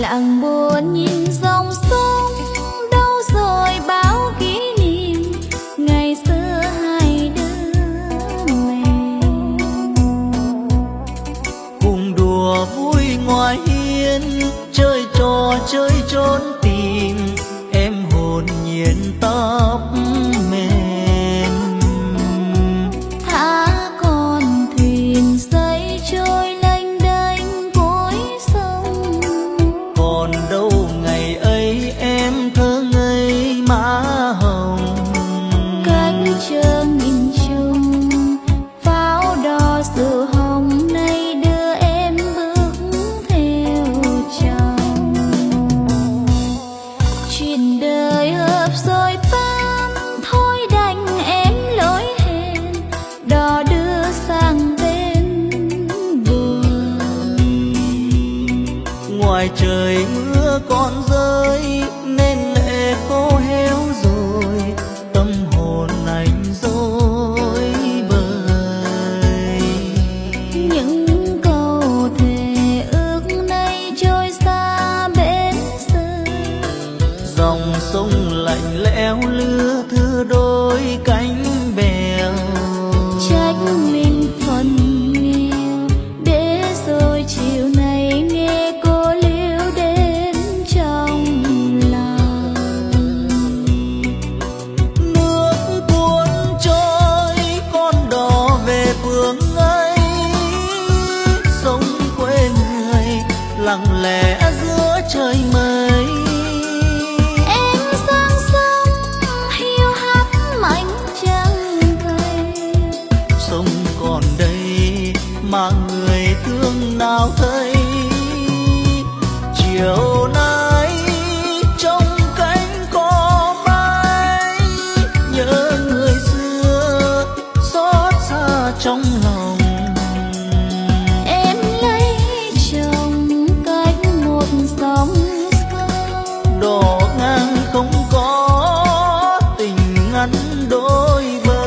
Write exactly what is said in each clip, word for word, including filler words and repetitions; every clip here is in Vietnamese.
Chàng buồn nhìn dòng sông, đâu rồi bao kỷ niệm ngày xưa hai đứa mình. Cùng đùa vui ngoài hiên, chơi trò chơi trốn tìm, em hồn nhiên tóc mềm. Thả con thuyền xây trôi lênh đênh cuối sông. Còn đâu ngày ấy em thơ ngây má hồng. Cách chờ nghìn trùng pháo đỏ sự hồng, nay đưa em bước theo chồng. Chuyện đời hợp rồi tan, thôi đành em lỗi hẹn, đò đưa sang bên buồn. Ngoài trời mưa còn rơi nên lệ khô héo rồi, tâm hồn anh dối bời. Những câu thề ước nay trôi xa bến xưa, Dòng sông lạnh lẽo lưa thưa đôi cánh bèo. trách mình phần nghèo, để rồi chiều nay nghe cô liêu đến trong lòng. Nước cuốn trôi con đò về phương ấy, sông quê người lặng lẽ giữa trời mây. Em sang sông hiu hắt mảnh trăng cây, Sông còn đây mà người thương nào thấy. Chiều nay trong cánh cỏ bay, nhớ người xưa xót xa trong lòng. em lấy chồng cách một dòng sông. Đò ngang không có tình ngắn đôi bờ.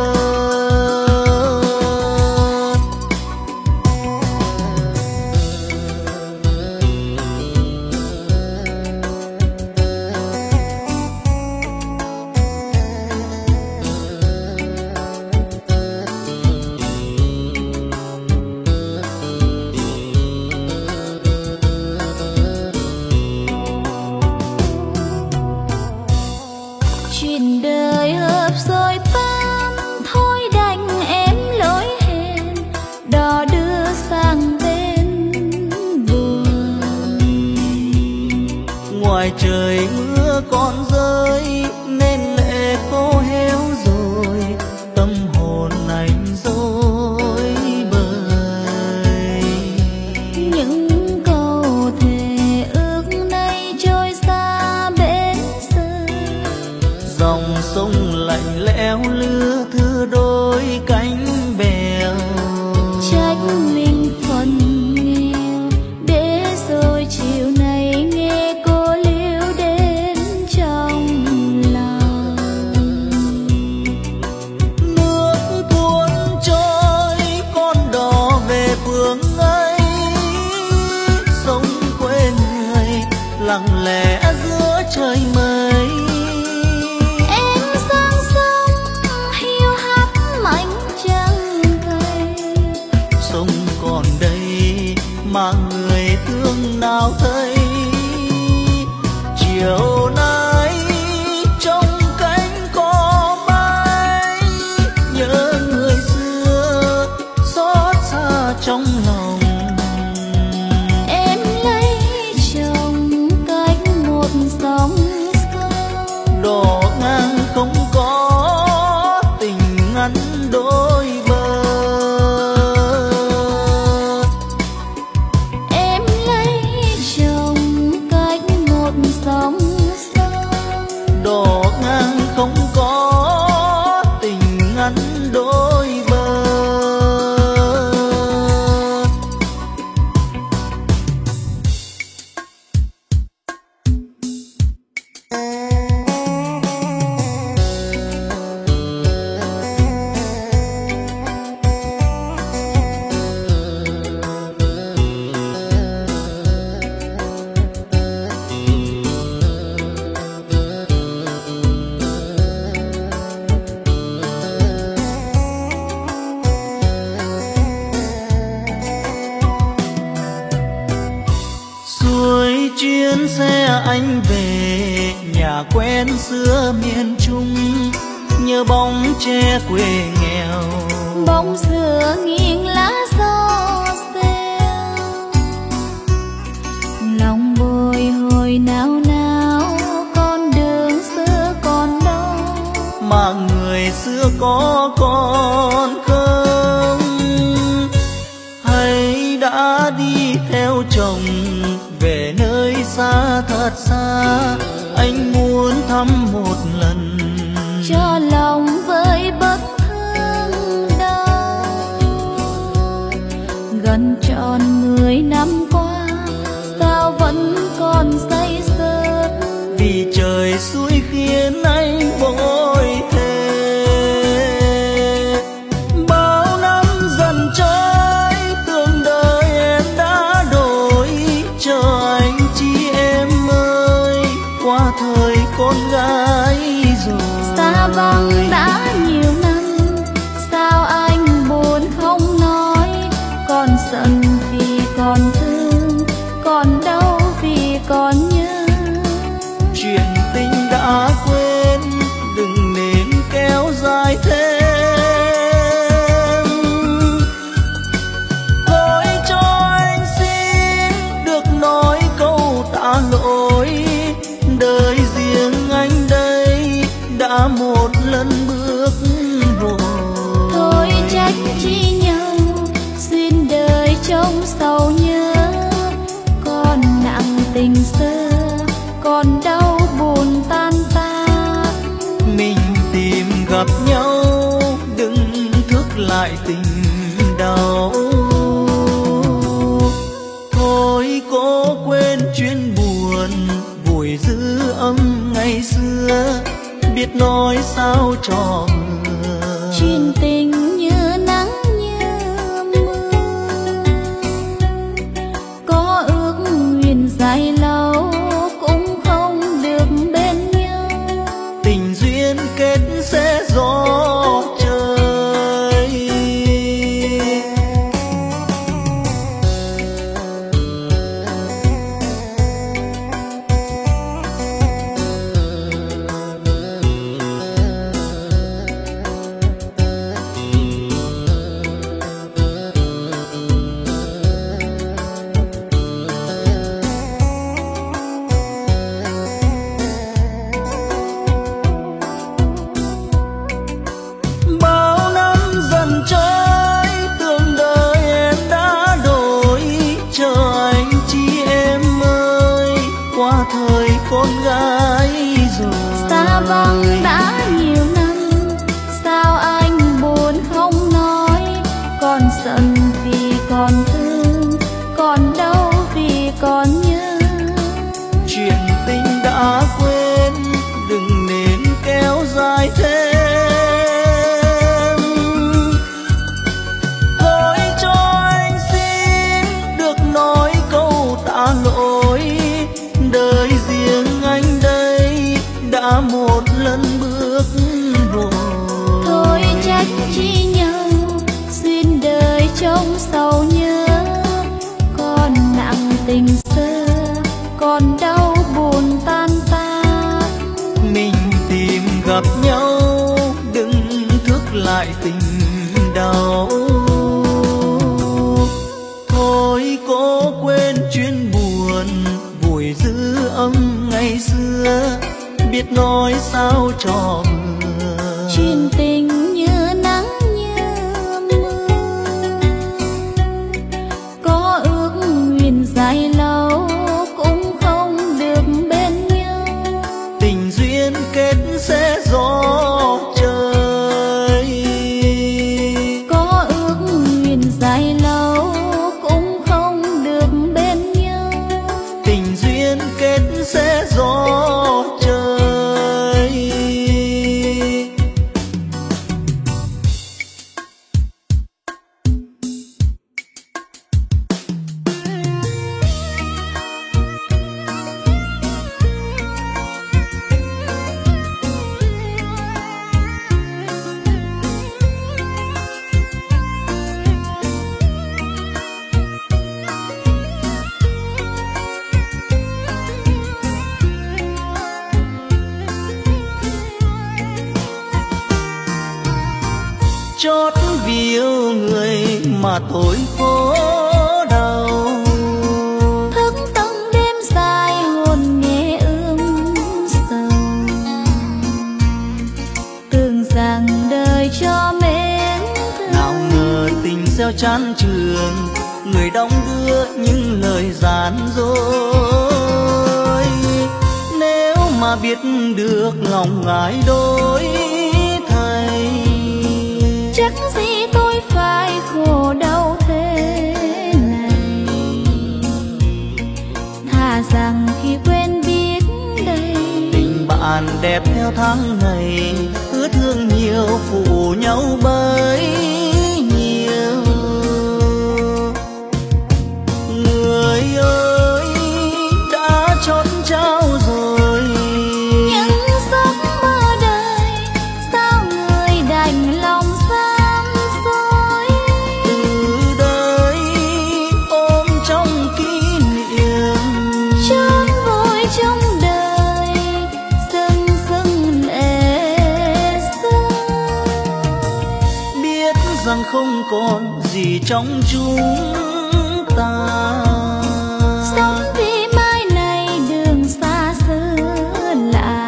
Chuyện đời hợp rồi tan, thôi đành em lỗi hẹn, đò đưa sang bên buồn. Ngoài trời mưa còn rơi nên lệ khô héo rồi, tâm hồn anh dối bời. Những câu thề ước nay trôi xa bến xưa, Dòng sông lạnh lẽo lưa thưa đôi cánh bèo. trách mình phần nghèo, để rồi chiều nay nghe cô liêu đến trong lòng. Nước cuốn trôi con đò về phương ấy, sông quê người lặng lẽ giữa trời mây. Em sang sông quen xưa miền Trung, nhớ bóng tre quê nghèo. Bóng xưa nghiêng lá gió reo, lòng bồi hồi nao nao, con đường xưa còn đâu mà người xưa có còn không? Hay đã đi theo chồng về nơi xa thật xa, anh muốn thăm một lần cho lòng với bất thương đau. Gần tròn mười năm qua sao vẫn còn say sưa, vì trời xui khiến anh vội thề. Bao năm dần trôi tưởng đời em đã đổi, chờ anh chi em ơi, qua thời con gái rồi. Xa vắng đã nhiều năm, sao anh buồn không nói, còn giận vì còn thương, còn đau vì còn nhớ. Chuyện tình đã quên, đừng nên kéo dài thêm. Thôi cho anh xin được nói câu tạ lỗi, đời riêng anh đây đã một lần bước rồi. Thôi trách chi nhau, xuyên đời trong sầu nhớ, còn nặng tình xưa, còn đau buồn tan tác. Mình tìm gặp nhau, đừng thức lại tình đau. Thôi cố quên chuyến buồn, vùi giữ ấm ngày xưa, biết nói sao cho mưa. Chuyện tình như nắng như mưa, có ước nguyện dài lâu cũng không được bên nhau. Tình duyên kết sẽ gió trời. Bao năm dần trôi tưởng đời em đã đổi, chờ anh chi em ơi, qua thời con gái rồi. Xa vắng đã nhiều năm, sao anh buồn không nói, còn giận vì còn thương, còn đau vì còn nhớ. Chuyện tình đã quên, đừng nên kéo dài thêm. Thôi cho anh xin được nói câu tạ lỗi, đời riêng anh đây đã một lần bước rồi. Thôi trách chi nhau, xuyên đời trong sầu nhớ, còn nặng tình xưa, còn đau buồn tan tác. Mình tìm gặp nhau, đừng thức lại tình đau. Thôi cố quên chuyến buồn, vùi giữ ấm ngày xưa, biết nói sao cho mưa. Chuyện tình như nắng như mưa, có ước nguyện dài lâu cũng không được bên nhau. Tình duyên kết sẽ gió trời. Có ước nguyện dài lâu cũng không được bên nhau. Tình duyên kết sẽ gió trời. Chót vì yêu người mà tôi khổ đau, thức tầng đêm dài hồn nghe ương sầu. Tưởng rằng đời cho mến thương, nào ngờ tình gieo chán trường, người đong đưa những lời gian dối. Nếu mà biết được lòng ngại đổi thay, chắc gì tôi phải khổ đau thế này. Thà rằng khi quên biết đây, tình bạn đẹp theo tháng ngày, cứ thương nhiều phụ nhau bấy nhiêu. Người ơi đã chót trao rồi những giấc mơ đời, sao người đành lòng dám dối. từ đây ôm trong kỷ niệm, Chốn vui trong đời dưng dưng lệ rơi. biết rằng không còn gì trong chúng ta. Sống vì mai này đường xa xứ lạ,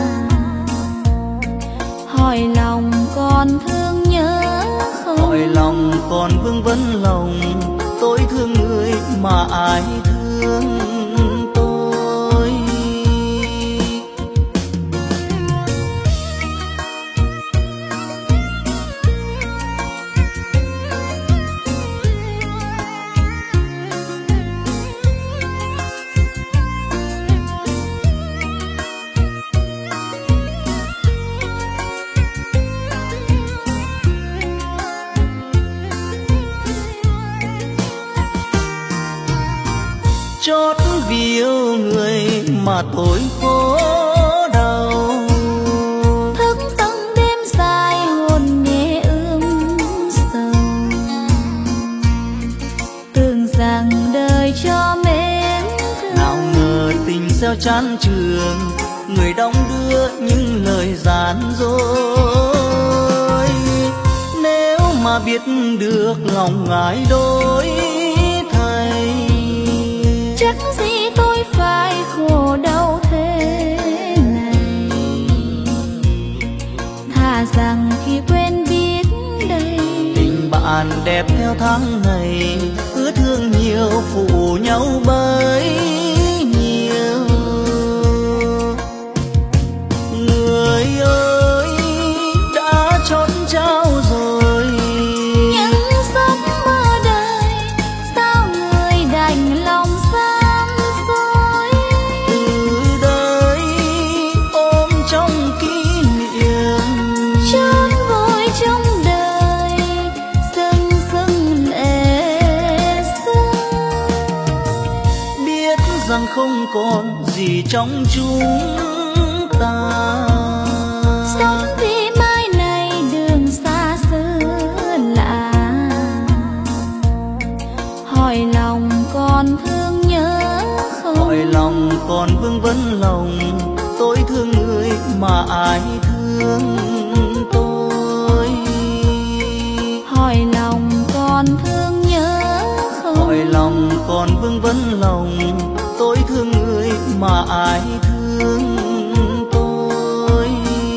hỏi lòng còn thương nhớ không? Hỏi lòng còn vương vấn lòng, tôi thương người mà ai thương tôi. Chót vì yêu người mà tôi khổ đau, Thức tầng đêm dài hồn nghe ương sầu. Tưởng rằng đời cho mến thương, nào ngờ tình gieo chán trường, người đong đưa những lời gian dối. Nếu mà biết được lòng ngại đổi thay, chắc gì tôi phải khổ đau thế này. Thà rằng khi quên biết đây, tình bạn đẹp theo tháng ngày, cứ thương nhiều phụ nhau bấy nhiêu. Người ơi đã chót trao rồi những giấc mơ đời, sao người đành lòng dám dối. từ đây ôm trong kỷ niệm, Chốn vui trong đời dưng dưng lệ rơi. biết rằng không còn gì trong chúng ta. Sống vì mai này đường xa xứ lạ, hỏi lòng còn thương nhớ không? Hỏi lòng còn vương vấn lòng, tôi thương người mà ai thương tôi. Hỏi lòng còn thương nhớ không? Hỏi lòng còn vương vấn lòng, tôi thương người mà ai thương tôi.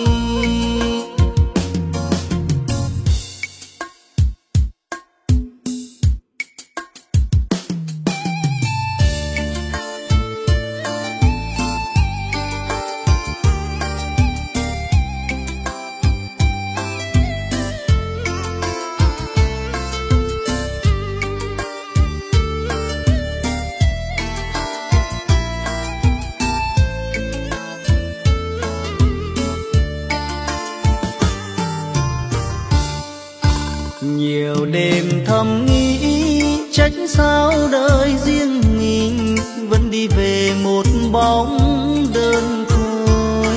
Nhiều đêm thầm nghĩ, trách sao đời riêng mình vẫn đi về một bóng đơn côi.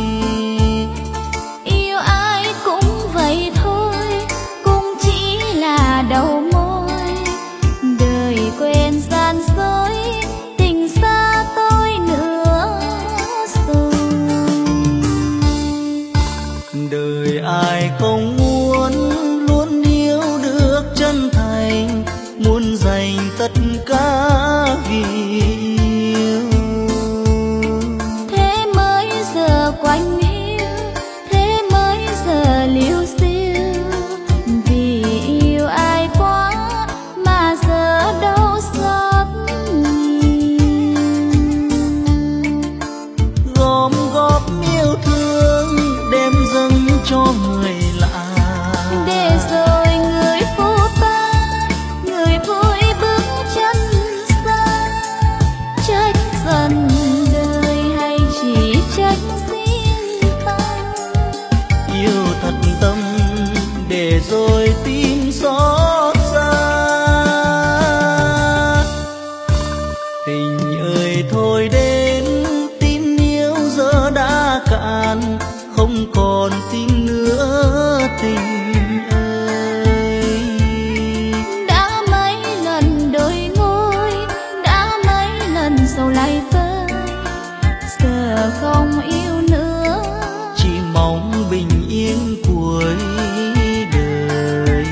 Yêu ai cũng vậy thôi, cũng chỉ là đầu môi. Đời quen gian dối, tình xa tôi nữa rồi. Đời ai không muốn trách riêng ta. Yêu thật tâm để rồi tim xót xa. Tình ơi thôi đến, tin yêu giờ đã cạn, không còn tin nữa tình ơi. Đã mấy lần đổi ngôi, đã mấy lần sầu lại vơi, giờ không yêu nữa, chỉ mong bình yên cuối đời.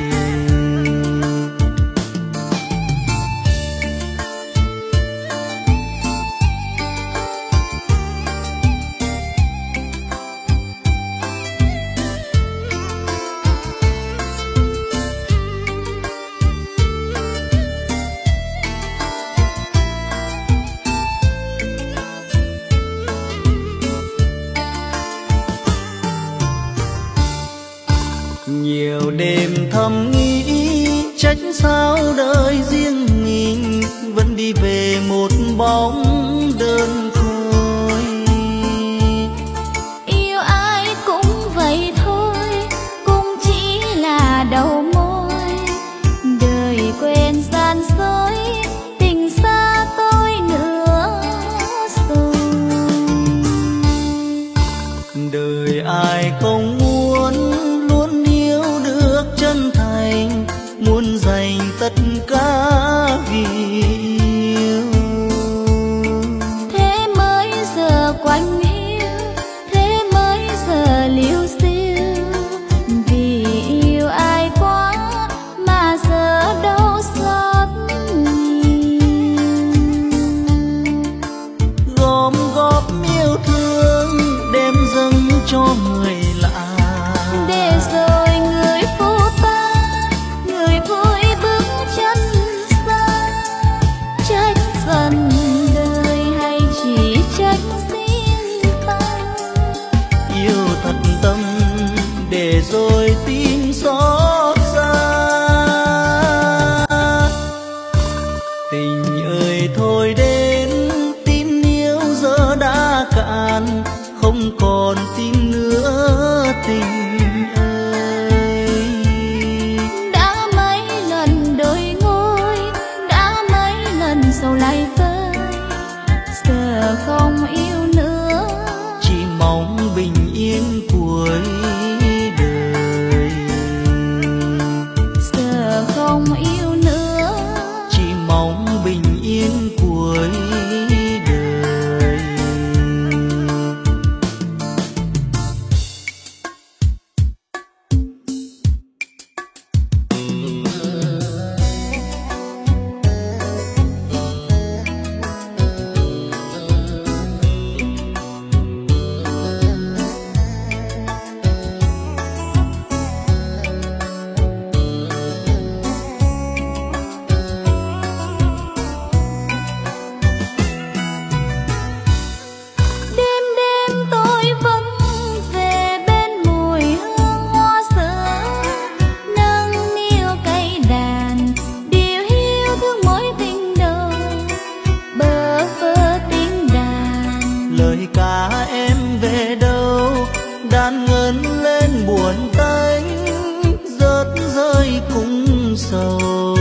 Nhiều đêm thầm nghĩ trách sao đời riêng mình vẫn đi về một bóng đơn côi. Yêu ai cũng vậy thôi, cũng chỉ là đầu môi, đời quen gian dối, tình xa tôi nữa rồi. Đời ai không muốn luôn yêu được chân thành, muốn dành tất cả vì yêu. Thế mới giờ quanh hiu, thế mới giờ liêu xiêu, vì yêu ai quá mà giờ đâu xót nhiều. Gom góp yêu thương đem dâng cho người lạ, để rồi người phụ ta, người vui bước chân xa. Trách dần đời hay chỉ trách riêng ta. yêu thật tâm để rồi tim xót xa. Tình ơi thôi đến, tin yêu giờ đã cạn, không còn tin nữa tình ơi. Đã mấy lần đổi ngôi, đã mấy lần sầu lại vơi, giờ không yêu nữa, Chỉ mong bình yên cuối đời. giờ không yêu nữa, Chỉ mong bình yên cuối đời. đêm đêm tôi vẫn về bên mùi hương hoa sữa, nâng niu cây đàn điều hiu thương mối tình đầu, bơ vơ tiếng đàn. Lời ca em về đâu, đàn ngân lên buồn tênh, rớt rơi cũng sầu.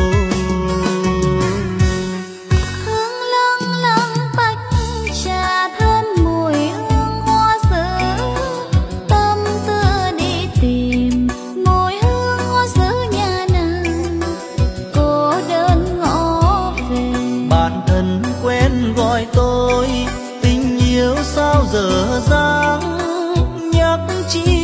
Hương lâng lâng tách trà thơm mùi hương hoa sữa, tâm tư đi tìm mùi hương hoa sữa nhà nàng, cô đơn ngõ về. Bạn thân quen gọi tôi, tình yêu sao dở dang, nhắc chi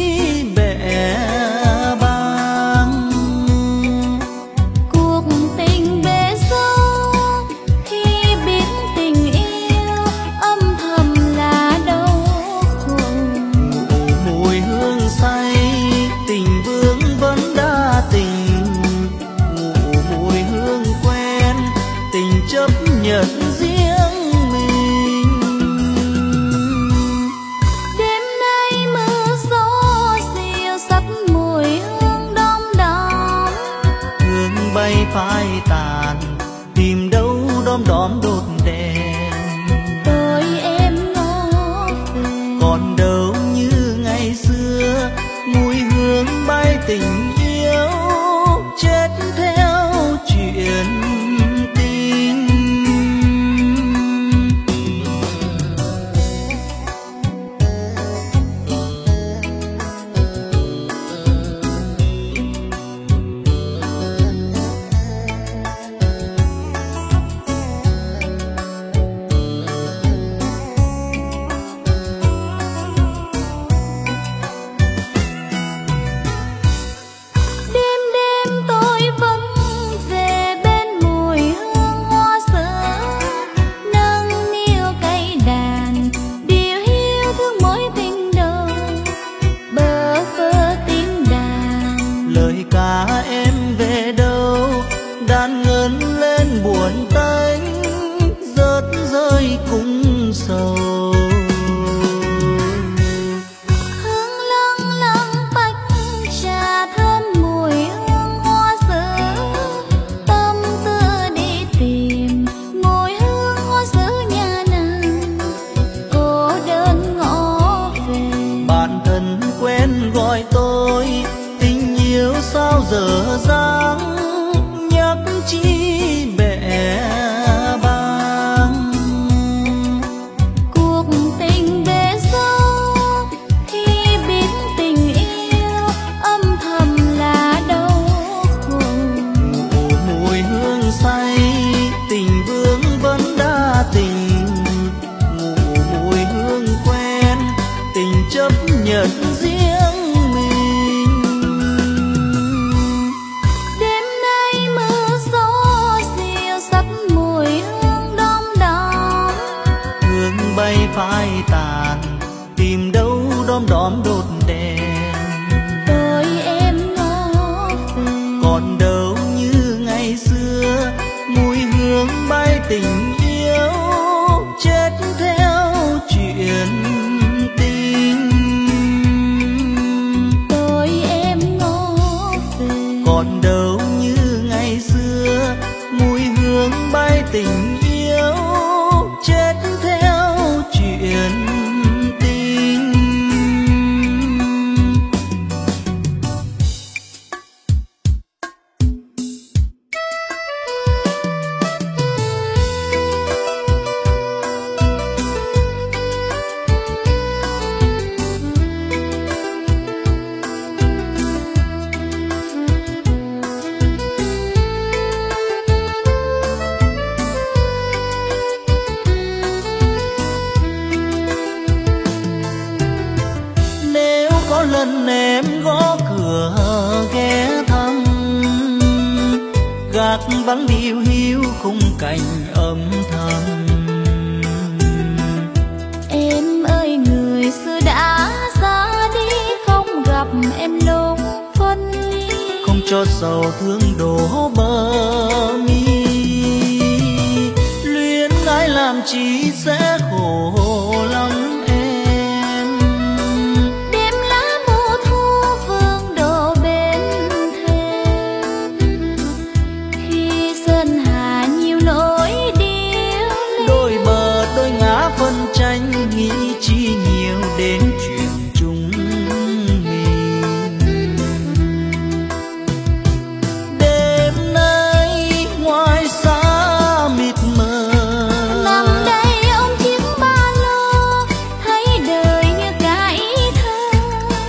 còn đâu như ngày xưa, mùi hương bay tình yêu chết theo chuyện tình. vắng điêu hiu khung cảnh âm thầm. Em ơi người xưa đã ra đi, không gặp em lúc phân ly, không cho sầu thương đổ bờ mi. Luyến ái làm chi sẽ khổ lắm em. Đêm lá mùa thu vương đổ bên thềm, khi sơn hà nhiều nỗi điêu linh. Đôi bờ đôi ngã phân tranh, nghĩ chi nhiều đến chuyện chúng mình. Đêm nay ngoài xa mịt mờ, nằm đây ôm chiếc ba lô, thấy đời như cái thơ.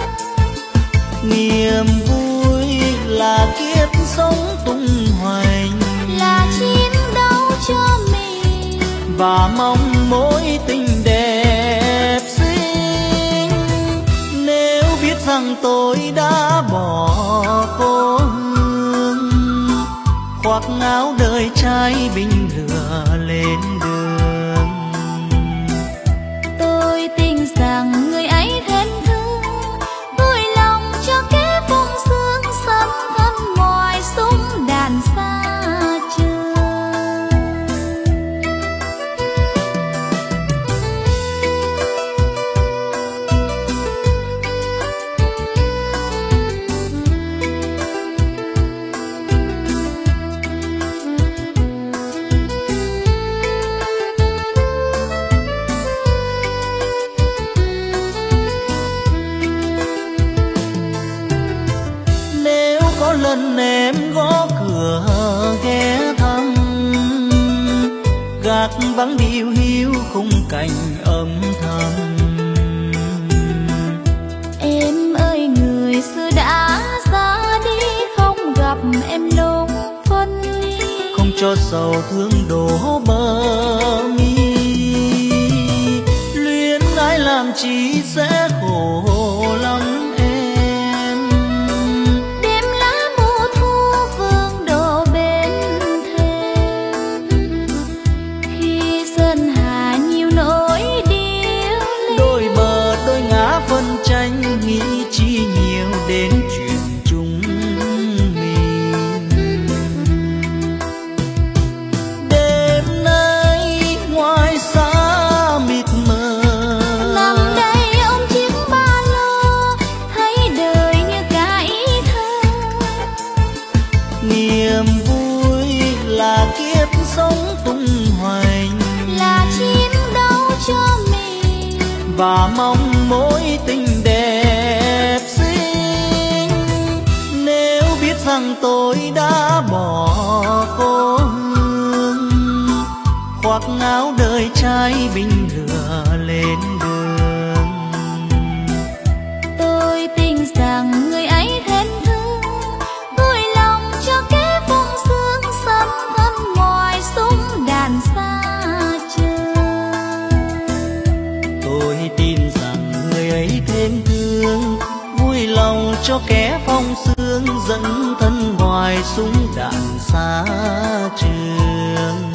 niềm vui là kiếp sống tung hoành, Là chiến đấu cho mình và mong mối tình đẹp xinh. Nếu biết rằng tôi đã bỏ cô hương, khoác áo đời trai bình lửa lên đường. tôi tin rằng người ấy thêm thương, vui lòng cho kế phong sương sân thân ngoài súng đàn xa trường. lần em gõ cửa ghé thăm, gác vắng điêu hiu khung cảnh âm thầm. Em ơi người xưa đã ra đi, không gặp em lúc phân ly, không cho sầu thương đổ bờ mi. Luyến ái làm chi sẽ khổ lắm em. Đêm lá mùa thu vương đổ bên thềm, khi sơn hà nhiều nỗi điêu linh. Đôi bờ đôi ngã phân tranh, nghĩ chi nhiều đến chuyện chúng mình. Đêm nay ngoài xa mịt mờ, Nằm đây ôm chiếc ba lô, thấy đời như cả ý thơ. niềm vui là kiếp sống tung hoành, Là chim đâu cho mình, và mong mối tình đẹp xinh. Nếu biết rằng tôi đã bỏ cô hương, khoác áo đời trai bình lửa lên đường. tôi tin rằng người ấy thêm thương, vui lòng cho kế phong sương sắm thân ngoài súng đàn xa trường. Tôi tin rằng người ấy thêm thương, vui lòng cho kẻ phong sương dẫn thân ngoài súng đạn xa trường.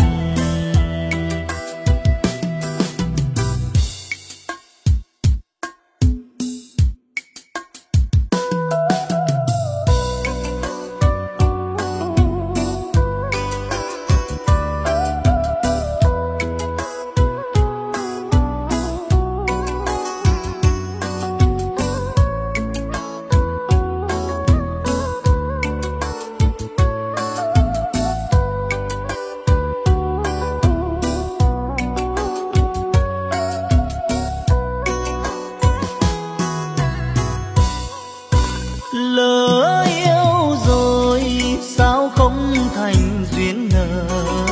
Lỡ yêu rồi sao không thành duyên nợ,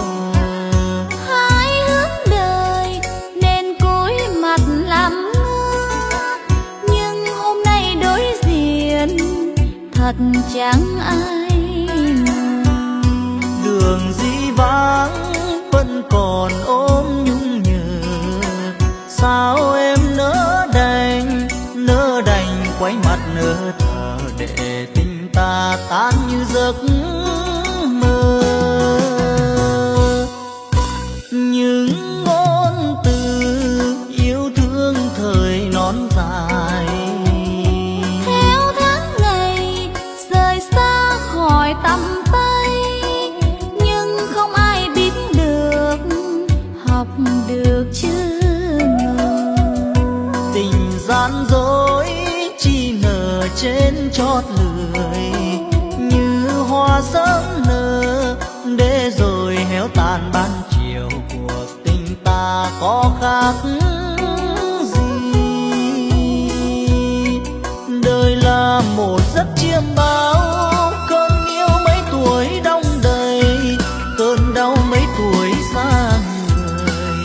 Hai hướng đời nên cúi mặt làm ngơ, nhưng hôm nay đối diện thật chẳng ai ngờ. đường dĩ vãng vẫn còn ôm nhung nhớ. Sao em nỡ đành nỡ đành quay mặt nỡ thở, để tình ta tan như giấc mơ. Những ngôn từ yêu thương thời non dài, Theo tháng ngày rời xa khỏi tầm tay, nhưng không ai biết được học được chưa ngờ. tình gian dối chỉ nở trên chót lưỡi, như hoa sớm nở để rồi héo tàn ban chiều. Cuộc tình ta có khác gì, đời là một giấc chiêm bao. Cơn yêu mấy tuổi đong đầy, cơn đau mấy tuổi xa người.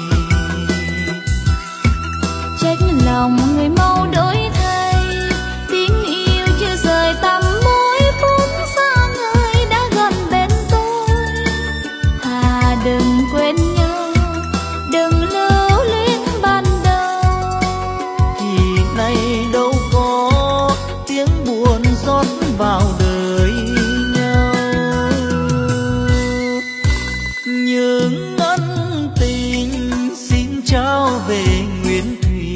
Trách lòng người mau đổi thay, tiếng yêu chưa rời tầm môi phút xa người đã gần bên tôi. Thà đừng quên nhau, đừng lưu luyến ban đầu. Thì nay đâu có tiếng buồn rót vào đời nhau. Những ân tình xin trao về nguyên thủy,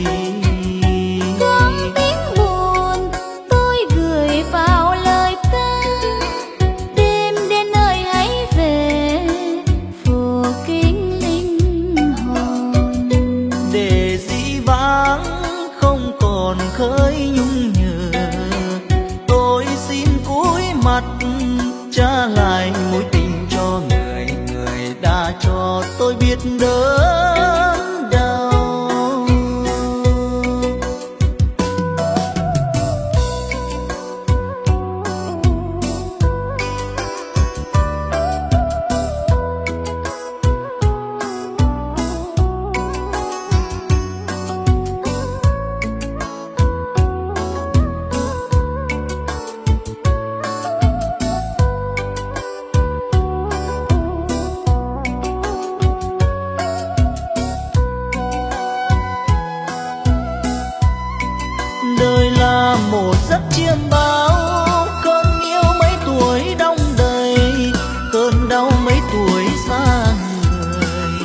Thoáng tiếng buồn tôi gửi vào lời ca. Đêm đến nơi hãy về phù kính linh hồn, để dĩ vãng không còn khơi nhung nhớ. Tôi xin cúi mặt trả lại mối tình cho người, người đã cho tôi biết đớn đau. qua một giấc chiêm bao. Cơn yêu mấy tuổi đong đầy, cơn đau mấy tuổi xa người.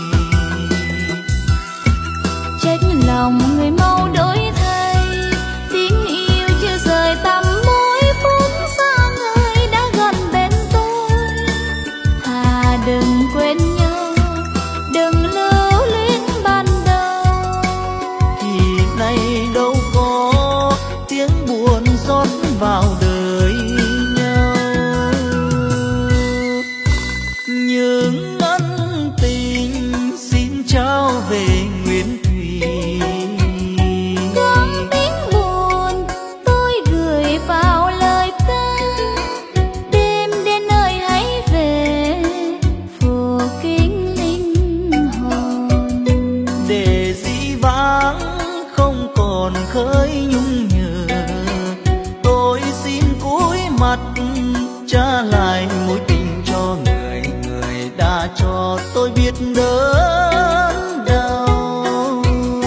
Trách lòng người mau đổi thay, tiếng yêu chưa rời tăm môi phút xa người đã gần bên tôi. Thà đừng quên nhau, đừng lưu luyến ban đầu. Thì nay đâu có tiếng buồn rót vào đời nhau. Những ân tình xin trao về nguyên thủy. Gom tiếng buồn tôi gửi vào lời ca, đêm đến nơi hãy về phù kính linh hồn. Để dĩ vãng không còn khơi nhung nhớ, tôi xin cúi mặt trả lại mối tình cho người. Người đã cho tôi biết đớn đau.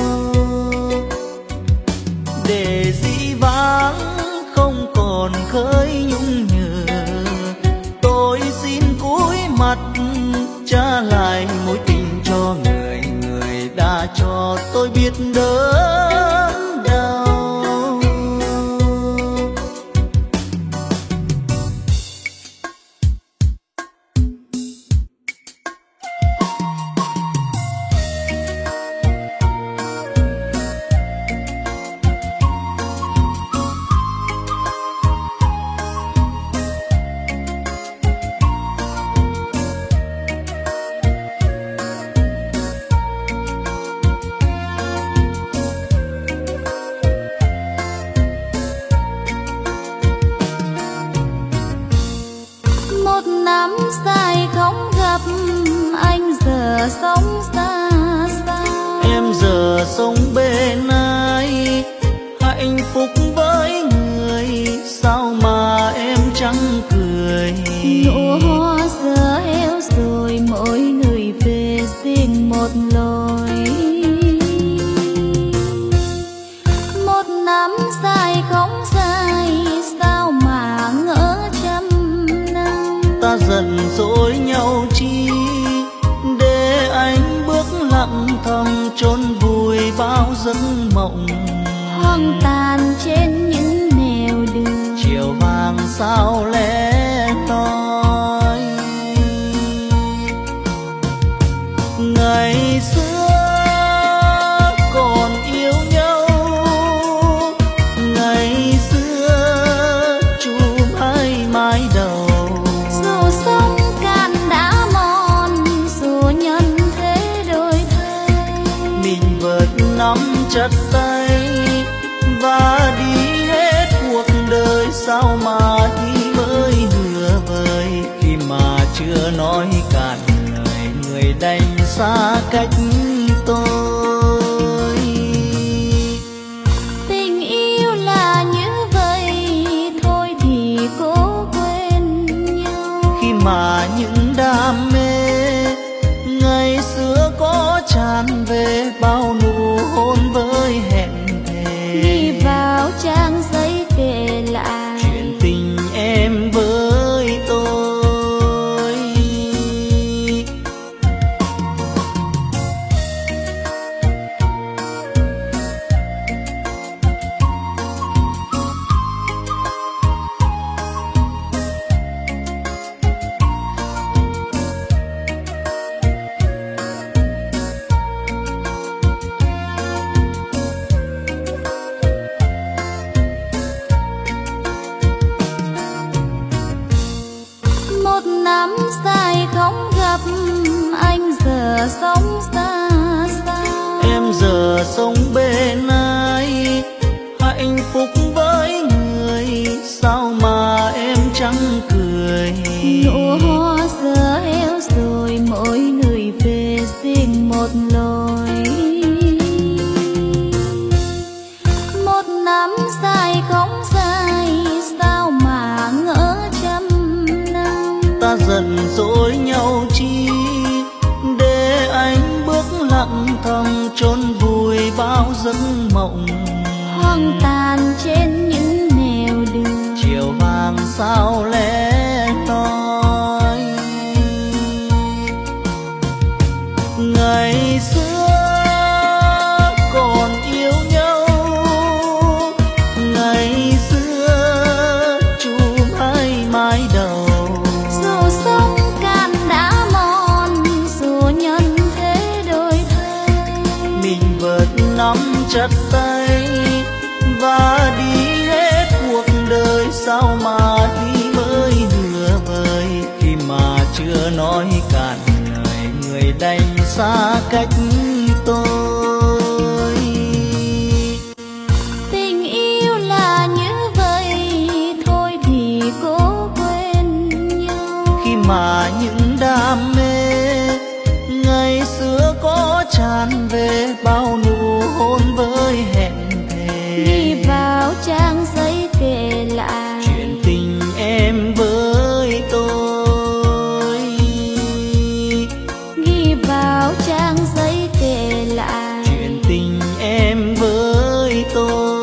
Để dĩ vãng không còn khơi nhung nhớ, tôi xin cúi mặt trả lại mối tình cho người. Người đã cho tôi biết đớn đau. Một năm dài không gặp anh giờ sống xa xa. Em giờ sống bên ai, hạnh phúc với người. Sao mà em chẳng cười. Nụ hoa giờ héo rồi, mỗi người về xin một lối. Một năm dài không dài, sao mà ngỡ trăm năm. Ta giận dỗi nhau chi, để anh bước lặng thầm chôn vùi bao giấc mộng. Hoang tàn trên những nẻo đường, Chiều vàng sao lẽ loi. Ngày xưa còn yêu nhau, ngày xưa chùm hai mái đầu. dù sông cạn đã mòn, dù nhân thế đổi thay. Mình vẫn nắm chặt tay và đi hết cuộc đời. Sao mà đi mới nửa vời, khi mà chưa nói cạn lời người đành xa cách tôi. Tình yêu là như vậy, thôi thì cố quên nhau. Khi mà những đam mê ngày xưa có tràn về, bao nụ hôn với hẹn thề. Ghi vào trang giấy kể lại chuyện tình em với tôi. một năm dài không gặp anh giờ sống xa xa. Em giờ sống bên ai, hạnh phúc với người. Sao mà em chẳng cười. Nụ hoa giờ héo rồi, mỗi người về xin một lối. Một năm dài không dài, sao mà ngỡ trăm năm. Ta giận dỗi nhau chi, để anh bước lặng thầm chôn vùi bao giấc mộng. Hoang tàn trên sao lẽ nói. Ngày xưa còn yêu nhau, ngày xưa chùm hai mái đầu. Dù sông cạn đã mòn, dù nhân thế đổi thay, mình vẫn nắm chặt tay và đi hết cuộc đời. Sao mà đi mới nửa vời, khi mà chưa nói cạn lời người đành xa cách tôi. Tình yêu là như vậy, thôi thì cố quên nhau. Khi mà những đam mê ngày xưa có tràn về, bao nụ hôn với hẹn thề, ghi vào trang giấy kể lại chuyện tình em với tôi. Ghi vào trang giấy kể lại Chuyện tình em với tôi.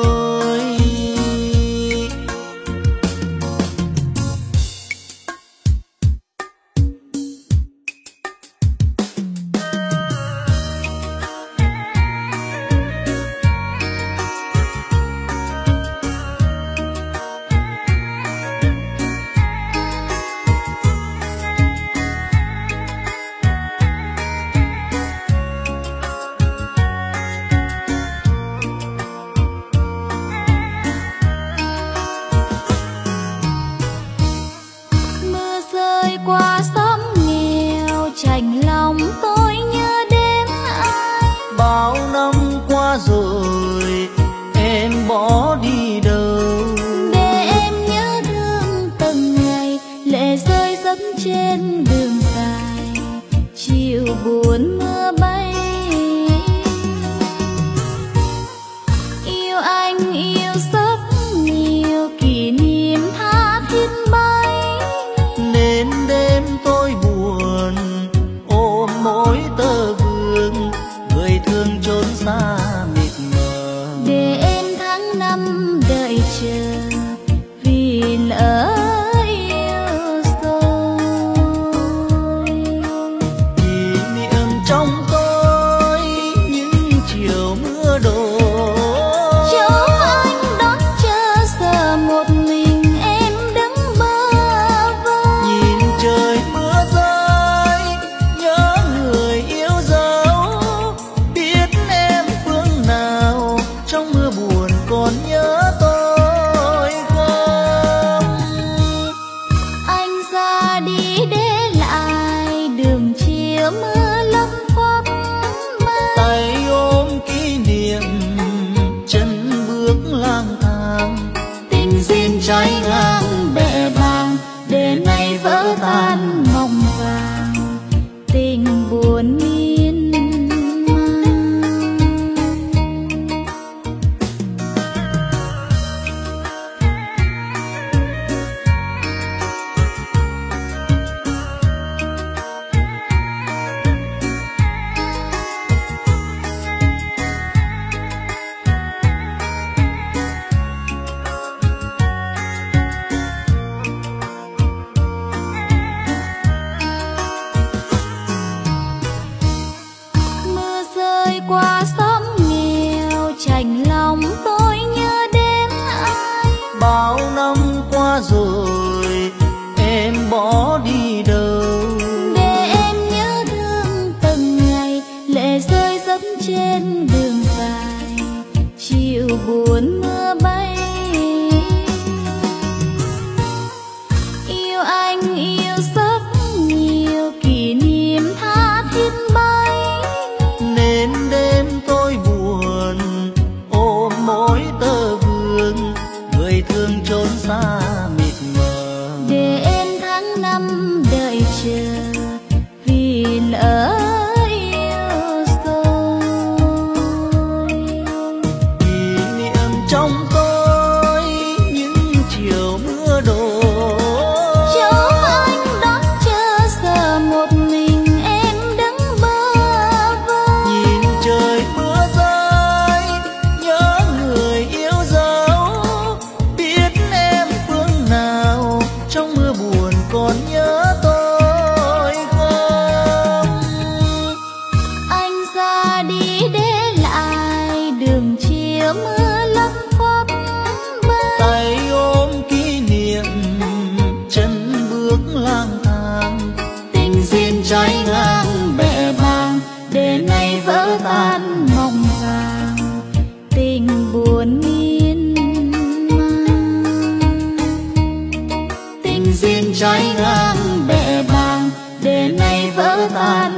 Mưa rơi qua xóm nghèo, chạnh lòng tôi nhớ đến ai. Bao năm qua rồi em bỏ đi đâu, Để em nhớ thương từng ngày, lệ rơi dẫm trên đường dài, chiều buồn mưa bay. Yêu anh yêu rất nhiều, kỷ niệm tha thiết bay. nên đêm tôi buồn ôm mỗi tơ vương, người thương trốn xa mịt mờ. Để em tháng năm đợi chờ, vì lỡ yêu rồi. Kỷ niệm trong tôi những chiều mưa đổ, Chỗ anh đón chờ giờ một mình em đứng bơ vơ. nhìn trời mưa rơi nhớ người yêu dấu. Biết em phương nào trong mưa buồn còn nhớ tôi không? Anh ra đi để lại đường chiều mưa lấp phấp mây. Tay ôm kỷ niệm chân bước lang thang, Tình duyên trái ngang bè bàng, để nay vỡ tan mộng vàng. Tình buồn miên man. Mưa rơi qua xóm nghèo, chạnh lòng tôi nhớ đến ai. bao năm qua rồi em bỏ đi đâu, Để em nhớ thương từng ngày, lệ rơi dẫm trên đường dài, chiều buồn mưa bay. Yêu anh yêu rất nhiều, kỷ niệm tha thiết bay. nên đêm tôi buồn ôm mỗi tơ vương, người thương trốn xa mịt mờ. Để em tháng năm đợi chờ, vì lỡ yêu rồi. Kỷ niệm trong tôi những chiều mưa đổ, Chỗ anh đón chờ giờ một mình em đứng bơ vơ. nhìn trời mưa rơi nhớ người yêu dấu. Biết em phương nào vỡ tan mộng vàng, tình buồn miên man. Tình duyên trái ngang bè bàng, để nay vỡ tan